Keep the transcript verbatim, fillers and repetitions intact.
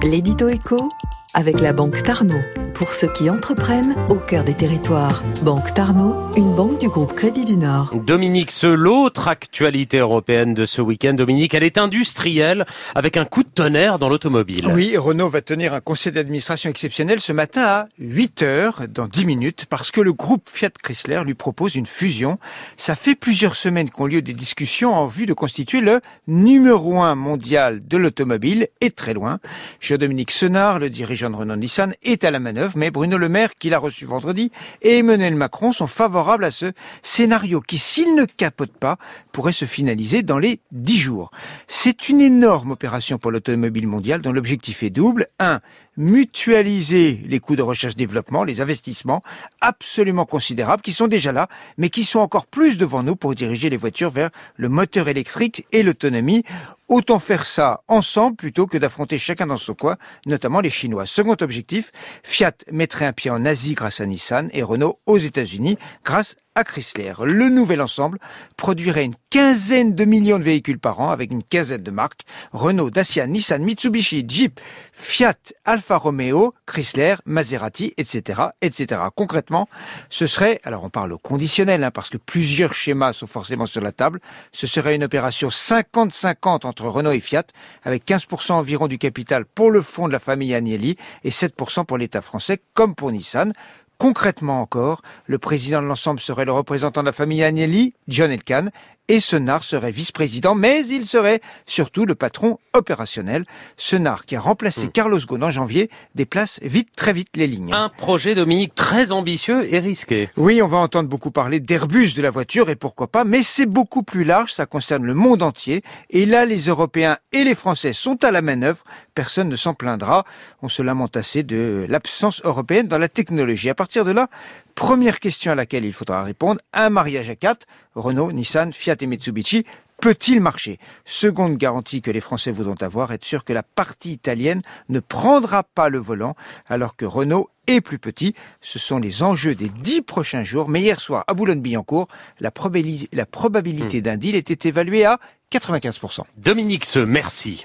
L'édito éco avec la Banque Tarno. Pour ceux qui entreprennent au cœur des territoires. Banque Tarno, une banque du groupe Crédit du Nord. Dominique Seux, l'autre actualité européenne de ce week-end. Dominique, elle est industrielle avec un coup de tonnerre dans l'automobile. Oui, Renault va tenir un conseil d'administration exceptionnel ce matin à huit heures, dans dix minutes, parce que le groupe Fiat Chrysler lui propose une fusion. Ça fait plusieurs semaines qu'ont lieu des discussions en vue de constituer le numéro un mondial de l'automobile, et très loin. Jean-Dominique Senard, le dirigeant de Renault-Nissan, est à la manœuvre. Mais Bruno Le Maire, qui l'a reçu vendredi, et Emmanuel Macron sont favorables à ce scénario qui, s'il ne capote pas, pourrait se finaliser dans les dix jours. C'est une énorme opération pour l'automobile mondiale dont l'objectif est double. Un, mutualiser les coûts de recherche-développement, les investissements absolument considérables qui sont déjà là, mais qui sont encore plus devant nous pour diriger les voitures vers le moteur électrique et l'autonomie. Autant faire ça ensemble plutôt que d'affronter chacun dans son coin, notamment les Chinois. Second objectif, Fiat mettrait un pied en Asie grâce à Nissan et Renault aux États-Unis grâce à Chrysler. Le nouvel ensemble produirait une quinzaine de millions de véhicules par an avec une quinzaine de marques. Renault, Dacia, Nissan, Mitsubishi, Jeep, Fiat, Alfa Romeo, Chrysler, Maserati, et cetera, et cetera. Concrètement, ce serait, alors on parle au conditionnel, hein, parce que plusieurs schémas sont forcément sur la table, ce serait une opération cinquante cinquante entre Renault et Fiat, avec quinze pour cent environ du capital pour le fonds de la famille Agnelli et sept pour cent pour l'État français, comme pour Nissan. Concrètement encore, le président de l'ensemble serait le représentant de la famille Agnelli, John Elkann, et Senard serait vice-président, mais il serait surtout le patron opérationnel. Senard, qui a remplacé mmh. Carlos Ghosn en janvier, déplace vite, très vite les lignes. Un projet, Dominique, très ambitieux et risqué. Oui, on va entendre beaucoup parler d'Airbus de la voiture, et pourquoi pas, mais c'est beaucoup plus large, ça concerne le monde entier, et là, les Européens et les Français sont à la manœuvre, personne ne s'en plaindra. On se lamente assez de l'absence européenne dans la technologie. À partir de là, première question à laquelle il faudra répondre, un mariage à quatre, Renault, Nissan, Fiat et Mitsubishi, peut-il marcher? Seconde garantie que les Français voudront avoir, être sûr que la partie italienne ne prendra pas le volant, alors que Renault est plus petit. Ce sont les enjeux des dix prochains jours. Mais hier soir, à Boulogne-Billancourt, la probabilité, la probabilité mmh. d'un deal était évaluée à quatre-vingt-quinze pour cent. Dominique Seux, merci.